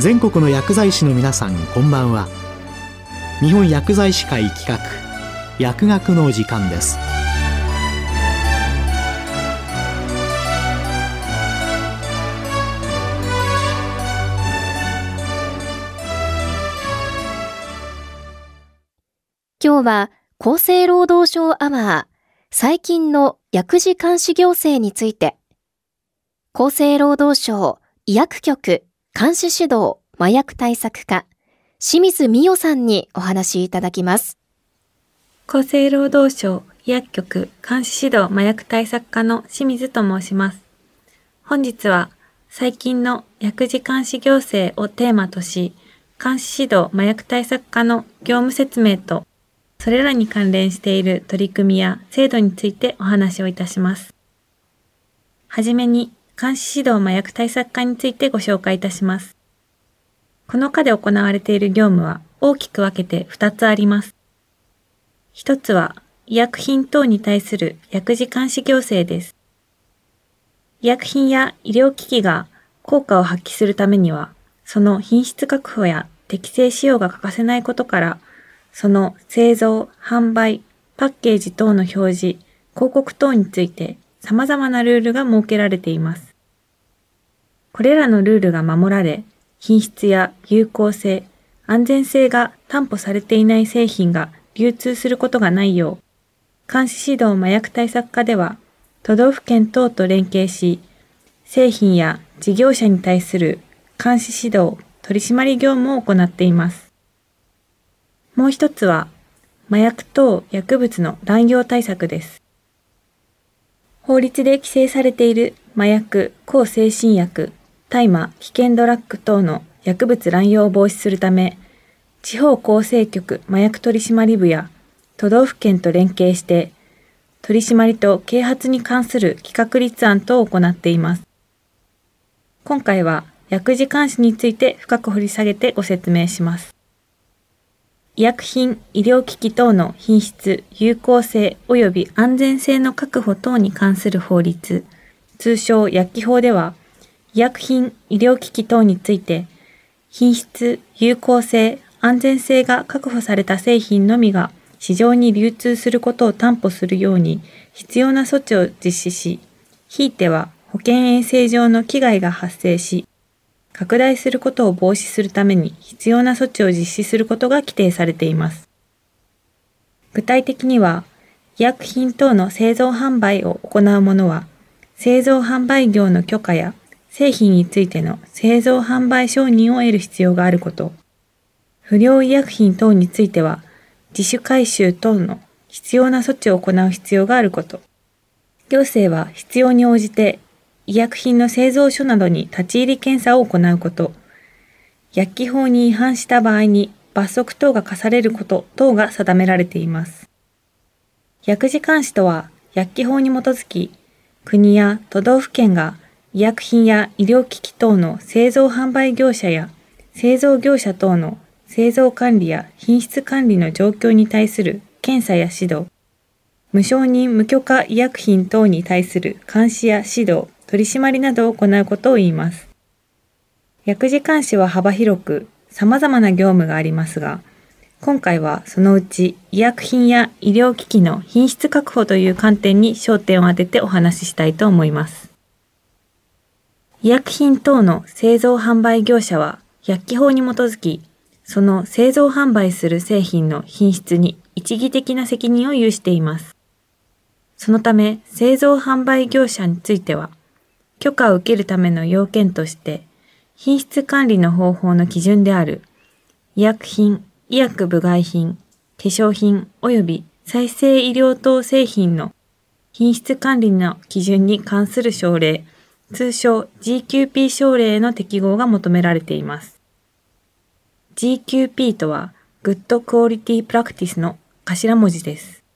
全国の薬剤師の皆さん、こんばんは。日本薬剤師会企画、薬学の時間です。 今日は厚生労働省アワー、最近の薬事監視行政について、厚生労働省医薬局監視指導麻薬対策課、清水美代さんにお話いただきます。 厚生労働省医薬局監視指導麻薬対策課の清水と申します。本日は最近の薬事監視行政をテーマとし、監視指導麻薬対策課の業務説明とそれらに関連している取り組みや制度についてお話をいたします。はじめに、監視指導麻薬対策課についてご紹介いたします。この課で行われている業務は大きく分けて2つあります。1つは、医薬品等に対する薬事監視行政です。医薬品や医療機器が効果を発揮するためには、その品質確保や適正使用が欠かせないことから、その製造、販売、パッケージ等の表示、広告等について様々なルールが設けられています。これらのルールが守られ、品質や有効性、安全性が担保されていない製品が流通することがないよう、監視指導麻薬対策課では、都道府県等と連携し、製品や事業者に対する監視指導、取締業務を行っています。もう一つは、麻薬等薬物の乱用対策です。法律で規制されている麻薬、向精神薬、大麻、危険ドラッグ等の薬物乱用を防止するため、地方厚生局麻薬取締部や都道府県と連携して、取締りと啓発に関する企画立案等を行っています。今回は薬事監視について深く掘り下げてご説明します。医薬品、医療機器等の品質、有効性及び安全性の確保等に関する法律、通称薬機法では、医薬品、医療機器等について、品質、有効性、安全性が確保された製品のみが市場に流通することを担保するように必要な措置を実施し、ひいては保健衛生上の危害が発生し、拡大することを防止するために必要な措置を実施することが規定されています。具体的には、医薬品等の製造販売を行う者は、製造販売業の許可や製品についての製造販売承認を得る必要があること、不良医薬品等については、自主回収等の必要な措置を行う必要があること、行政は必要に応じて医薬品の製造所などに立ち入り検査を行うこと、薬機法に違反した場合に罰則等が課されること等が定められています。薬事監視とは、薬機法に基づき、国や都道府県が医薬品や医療機器等の製造販売業者や製造業者等の製造管理や品質管理の状況に対する検査や指導、無承認無許可医薬品等に対する監視や指導、取り締まりなどを行うことを言います。薬事監視は幅広く様々な業務がありますが、今回はそのうち医薬品や医療機器の品質確保という観点に焦点を当ててお話ししたいと思います。医薬品等の製造販売業者は薬機法に基づき、その製造販売する製品の品質に一義的な責任を有しています。そのため製造販売業者については、許可を受けるための要件として、品質管理の方法の基準である、医薬品、医薬部外品、化粧品及び再生医療等製品の品質管理の基準に関する省令、通称 GQP 省令への適合が求められています。GQP とは、Good Quality Practice の頭文字です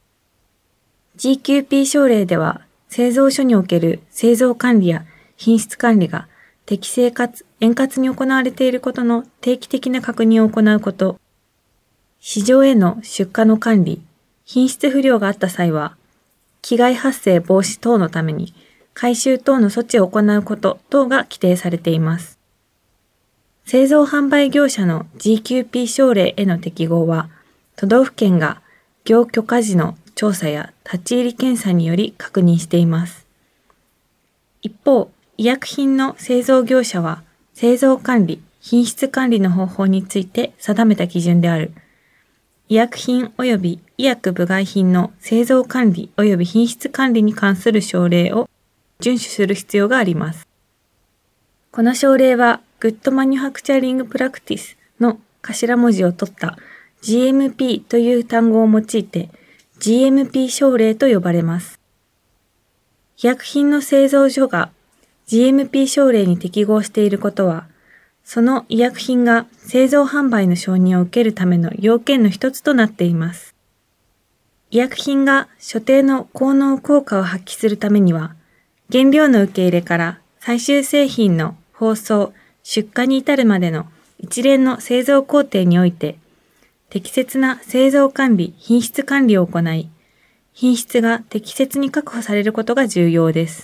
。GQP 省令では、製造所における製造管理や品質管理が適正かつ円滑に行われていることの定期的な確認を行うこと、市場への出荷の管理、品質不良があった際は、危害発生防止等のために回収等の措置を行うこと等が規定されています。 製造販売業者の GQP 省令への適合は、都道府県が業許可時の調査や立ち入り検査により確認しています。一方、医薬品の製造業者は、製造管理、品質管理の方法について定めた基準である、医薬品及び医薬部外品の製造管理及び品質管理に関する省令を遵守する必要があります。この省令は、Good Manufacturing Practice の頭文字を取った GMP という単語を用いて GMP 省令と呼ばれます。医薬品の製造所が GMP 省令に適合していることは、その医薬品が製造販売の承認を受けるための要件の一つとなっています。医薬品が所定の効能効果を発揮するためには、原料の受け入れから最終製品の包装、出荷に至るまでの一連の製造工程において、適切な製造管理、品質管理を行い、品質が適切に確保されることが重要です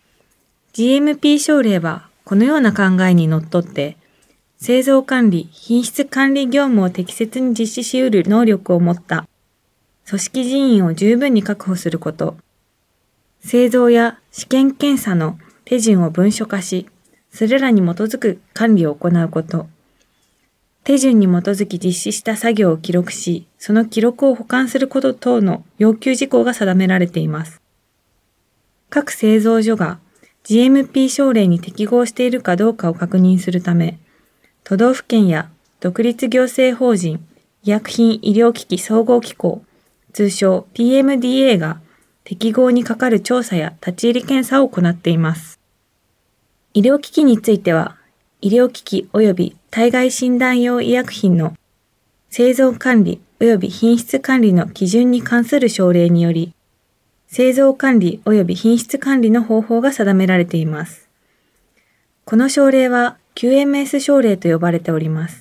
。GMP 省令はこのような考えにのっとって、製造管理、品質管理業務を適切に実施し得る能力を持った組織人員を十分に確保すること、製造や試験検査の手順を文書化し、それらに基づく管理を行うこと、手順に基づき実施した作業を記録し、その記録を保管すること等の要求事項が定められています。各製造所が GMP 省令に適合しているかどうかを確認するため、都道府県や独立行政法人医薬品医療機器総合機構、通称 PMDA が適合に係る調査や立ち入り検査を行っています。医療機器については、医療機器及び体外診断用医薬品の製造管理及び品質管理の基準に関する省令により、製造管理及び品質管理の方法が定められています。この省令は QMS 省令と呼ばれております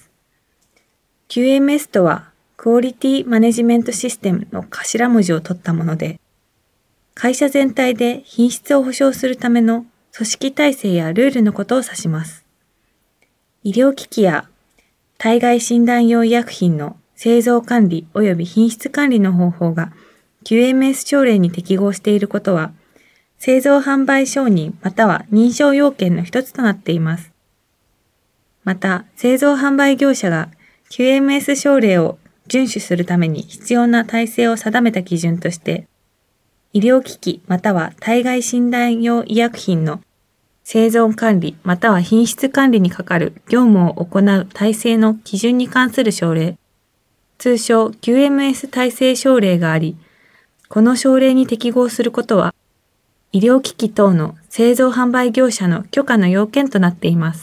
。QMS とは、クオリティマネジメントシステムの頭文字を取ったもので、会社全体で品質を保証するための組織体制やルールのことを指します。医療機器や体外診断用医薬品の製造管理及び品質管理の方法が QMS 省令に適合していることは、製造販売承認または認証要件の一つとなっています。また、製造販売業者が QMS 省令を遵守するために必要な体制を定めた基準として、医療機器または体外診断用医薬品の製造管理または品質管理に係る業務を行う体制の基準に関する省令、通称 QMS 体制省令があり、この省令に適合することは、医療機器等の製造販売業者の許可の要件となっています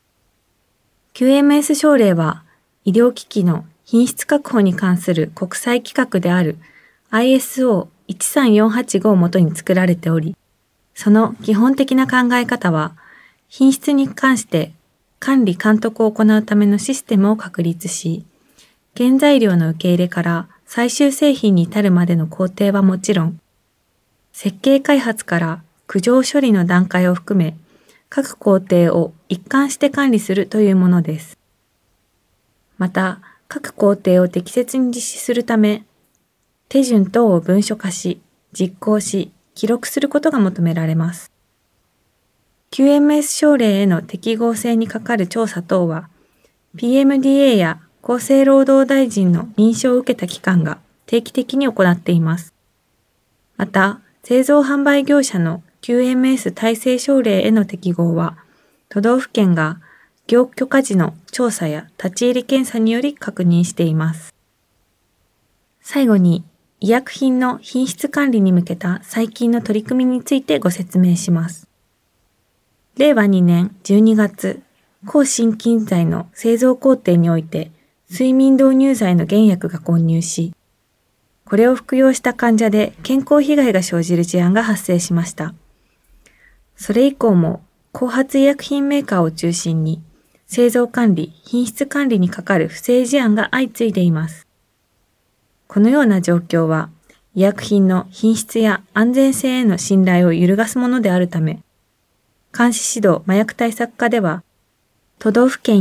。QMS 省令は、医療機器の品質確保に関する国際規格である ISO13485 をもとに作られており、その基本的な考え方は、品質に関して管理監督を行うためのシステムを確立し、原材料の受け入れから最終製品に至るまでの工程はもちろん、設計開発から苦情処理の段階を含め、各工程を一貫して管理するというものです。また、各工程を適切に実施するため、手順等を文書化し、実行し、記録することが求められます。QMS 省令への適合性に係る調査等は、PMDA や厚生労働大臣の認証を受けた機関が定期的に行っています。また、製造販売業者の QMS 体制省令への適合は、都道府県が業許可時の調査や立ち入り検査により確認しています。最後に、医薬品の品質管理に向けた最近の取り組みについてご説明します。令和2年12月、抗心筋剤の製造工程において、睡眠導入剤の原薬が混入し、これを服用した患者で健康被害が生じる事案が発生しました。それ以降も、後発医薬品メーカーを中心に、製造管理、品質管理に係る不正事案が相次いでいます。このような状況は、医薬品の品質や安全性への信頼を揺るがすものであるため、監視指導麻薬対策課では、都道府県や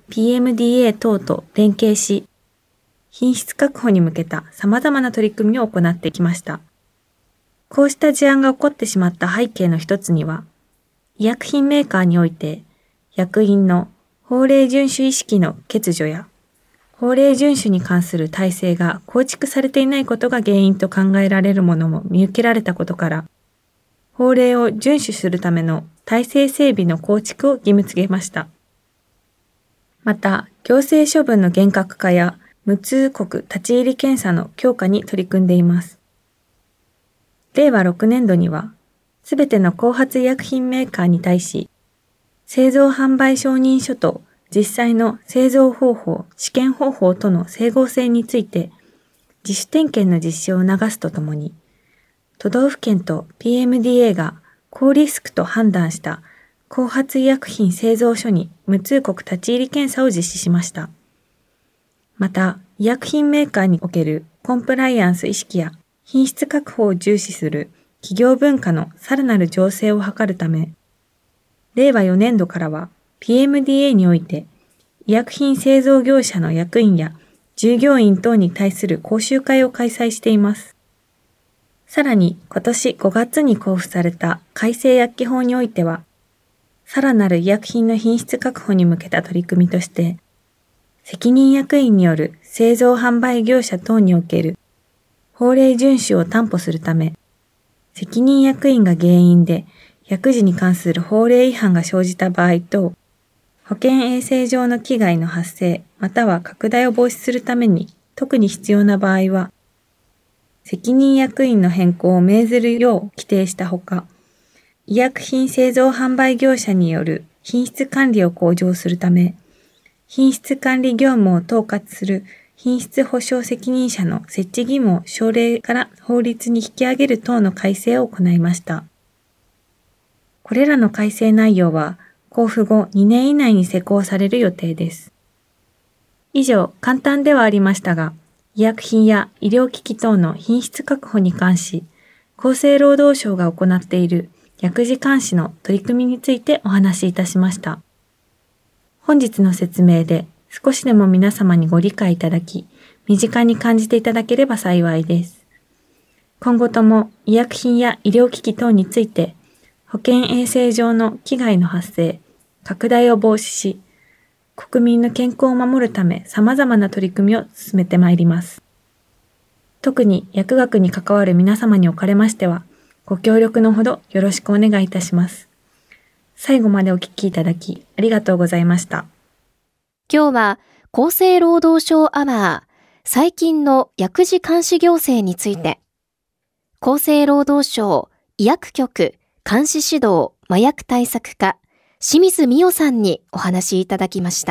PMDA 等と連携し、品質確保に向けた様々な取り組みを行ってきました。こうした事案が起こってしまった背景の一つには、医薬品メーカーにおいて、薬品の法令遵守意識の欠如や、法令遵守に関する体制が構築されていないことが原因と考えられるものも見受けられたことから、法令を遵守するための体制整備の構築を義務付けました。また、行政処分の厳格化や無通告立ち入り検査の強化に取り組んでいます。令和6年度には、すべての後発医薬品メーカーに対し、製造販売承認書と実際の製造方法、試験方法との整合性について、自主点検の実施を促すとともに、都道府県と PMDA が高リスクと判断した後発医薬品製造所に無通告立ち入り検査を実施しました。また、医薬品メーカーにおけるコンプライアンス意識や品質確保を重視する企業文化のさらなる醸成を図るため、令和4年度からは PMDA において医薬品製造業者の役員や従業員等に対する講習会を開催しています。さらに今年5月に公布された改正薬機法においては、さらなる医薬品の品質確保に向けた取り組みとして、責任役員による製造販売業者等における法令遵守を担保するため、責任役員が原因で薬事に関する法令違反が生じた場合と、保健衛生上の危害の発生または拡大を防止するために特に必要な場合は、責任役員の変更を命ずるよう規定したほか、医薬品製造販売業者による品質管理を向上するため、品質管理業務を統括する品質保証責任者の設置義務を省令から法律に引き上げる等の改正を行いました。これらの改正内容は、公布後2年以内に施行される予定です。以上、簡単ではありましたが、医薬品や医療機器等の品質確保に関し、厚生労働省が行っている薬事監視の取り組みについてお話しいたしました。本日の説明で少しでも皆様にご理解いただき、身近に感じていただければ幸いです。今後とも医薬品や医療機器等について、保健衛生上の危害の発生、拡大を防止し、国民の健康を守るため様々な取り組みを進めてまいります。特に薬学に関わる皆様におかれましては、ご協力のほどよろしくお願いいたします。最後までお聞きいただきありがとうございました。 今日は厚生労働省アワー最近の薬事監視行政について、厚生労働省医薬局監視指導麻薬対策課清水美代さんにお話しいただきました。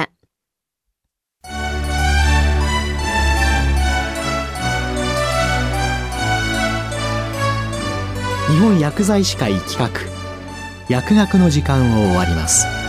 日本薬剤師会企画薬学の時間を終わります。